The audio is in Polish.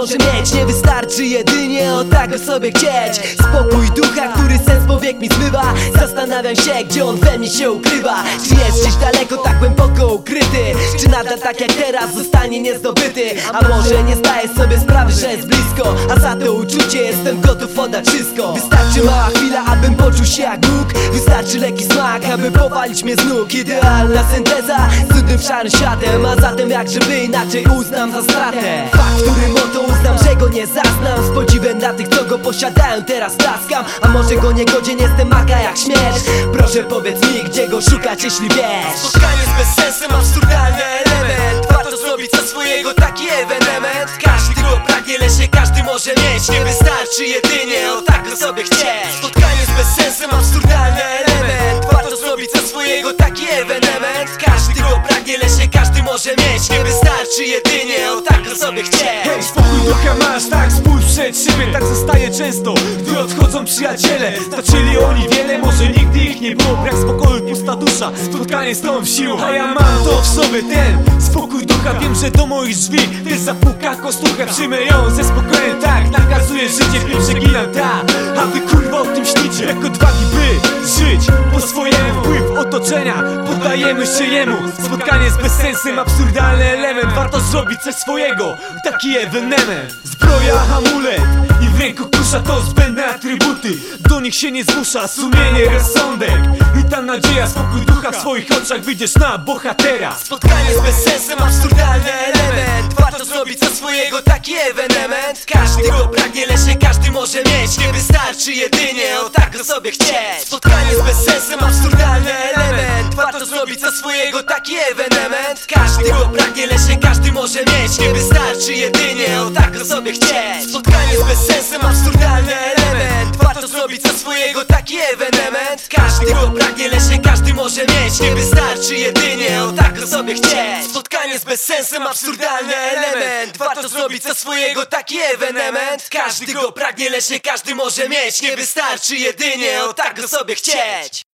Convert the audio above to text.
może mieć. Nie wystarczy jedynie o tak o sobie chcieć. Spokój ducha, który sens powiek mi zmywa. Zastanawiam się, gdzie on we mnie się ukrywa. Czy jest gdzieś daleko, tak głęboko ukryty? Czy nadal tak jak teraz zostanie niezdobyty? A może nie zdaję sobie sprawy, że jest blisko, a za to uczucie jestem gotów oddać wszystko. Wystarczy mała chwila, abym poczuł się jak Bóg. Wystarczy lekki smak, aby powalić mnie z nóg. Idealna synteza z cudnym szarym światem. A zatem jak żeby inaczej uznam za stratę fakt, którym oto uznam, że go nie zaznam. Z podziwem dla tych, co go posiadają, teraz klaskam. A może go nie godzien, jestem maka jak śmierć. Proszę powiedz mi, gdzie go szukać, jeśli wiesz. Spotkanie z bezsensem, absurdalny element. Warto zrobić co swojego taki ewenement. Każdy go pragnie, lecz nie każdy może mieć. Nie wystarczy jedynie o tak o sobie chcieć. Spotkanie z bezsensem, absurdalny element. Warto zrobić co swojego taki ewenement. Każdy go pragnie, lecz nie każdy może mieć. Nie wystarczy jedynie o tak o sobie chcieć. Hej, spokój ducha masz, tak spójrz przed siebie. Tak zostaje często, gdy odchodzą przyjaciele. Stracili oni wiele, może nigdy ich nie było. Brak spokoju, pusta dusza, spotkanie z tą siłą. A ja mam to w sobie, ten spokój ducha. Wiem, że do moich drzwi też zapuka kostucha. Przyjmę ją ze spokojem, tak nakazuje życie. Wiem, że ginam, tak, a wy kurwa o tym śnicie. Jak odwagi by żyć po swojemu. Wpływ otoczenia, poddajemy się jemu. Spotkanie z bezsensem, absurdalny element. Warto zrobić coś swojego, taki ewenement. Zbroja, amulet i w ręku kusza, to zbędne atrybuty. Do nich się nie zmusza sumienie, rozsądek i ta nadzieja. Spokój ducha, w swoich oczach wyjdziesz na bohatera. Spotkanie z bezsensem, absurdalny element. Warto zrobić co swojego taki ewenement. Każdy go pragnie, lecz nie każdy może mieć. Nie wystarczy jedynie o tak o sobie chcieć. Spotkanie z bezsensem, absurdalny element. Warto zrobić co swojego taki ewenement. Każdy go pragnie, lecz nie każdy może mieć. Nie wystarczy jedynie o tak o sobie chcieć. Spotkanie z bezsensem, absurdalny element. Warto zrobić co swojego taki ewenement. Każdy go pragnie, lecz nie każdy może mieć. Nie wystarczy jedynie o tak o sobie chcieć. Spotkanie z bezsensem, absurdalny element. Warto zrobić co swojego taki ewenement. Każdy go pragnie, lecz nie każdy może mieć. Nie wystarczy jedynie o tak o sobie chcieć.